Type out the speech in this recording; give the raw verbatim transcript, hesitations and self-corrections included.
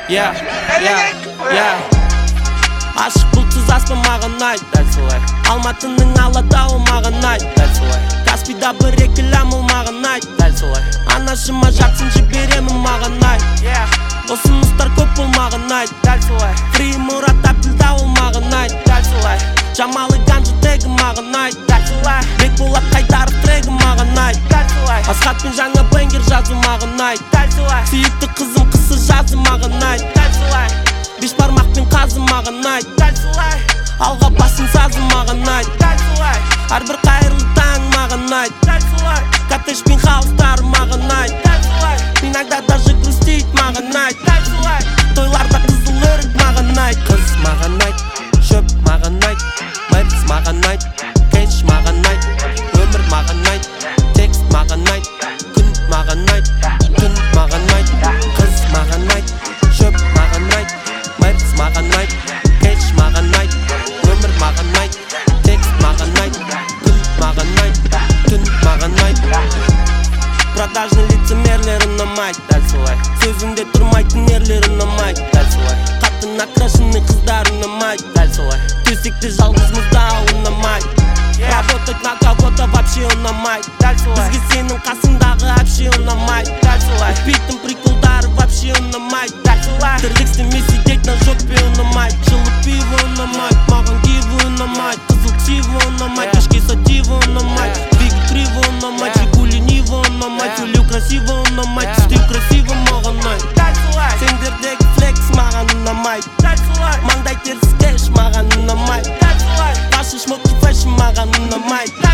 Yeah, yeah, yeah. Ашық бұлтсыз аспан маған айт, дәл солай. Алматының Алатауы маған айт, дәл солай. Каспийда бір екі ләміл маған айт, дәл солай. Анашыма жатсын жіберемін маған айт. Ұсыныстар көп бол маған айт, дәл солай. Фри Мұрат Әбділдауыл маған айт, дәл солай. Жамалы Ганжы тегі маған айт, дәл солай. Бекболат Қайдаров трегі маған айт, дәл солай. Асхатпен жаңа бенгер жазу маған айт, дәл солай. Сүйікті қызым қысы жазы маған айт, дәл солай. Беш бармақпен қазы маған айт, дәл солай. Алға басын сазы маған айт, дәл солай. Әрбір қайырлы таң маған айт, дәл солай. Коттедж пен хаустары маған айт, дәл солай. Иногда даже грустит маған айт, дәл солай. Тойларда қызыл өрік маған айт. Қыз маған айт, шөп маған айт, мәріс маған айт, кеш маған айт, өмір маған айт, текст маған айт, күн маған айт, түн маған айт. Қыз маған айт, шөп маған айт, мәріс маған айт, кеш маған айт, өмір маған айт, текст маған айт, күн маған айт, түн маған айт. Продажный лицемерлер ұнамайды, дәл солай. Сөзінде тұрмайтын ерлер ұнамайды, дәл солай. Қатты накрашенный қыздар ұнамайды, дәл солай. Төсекте жалғыз мұздау ұнамайды. Работать на кого-то вообще ұнамайды, дәл солай. Бізге сенің қасыңдағы әпше ұнамайды, дәл солай. Өтпейтін приколдары вообще ұнамайды, дәл солай. Тірлік істемей сидеть на жопе ұнамайды. Жылы пиво ұнамайды, маған киво ұнамайды. Қызыл ксиво ұнамайды, кешке сативо ұнамайды. Двигай криво ұнамайды, Жигули Ниво ұнамайды. Сөйлеу красиво ұнамайды, істеу красиво маған айт, дәл солай. Сендердегі флекс маған ұнамайды, дәл солай. Маңдай теріс кеш маған ұнамайды, дәл солай. Ваши шмотки фэшн маған ұнамайды.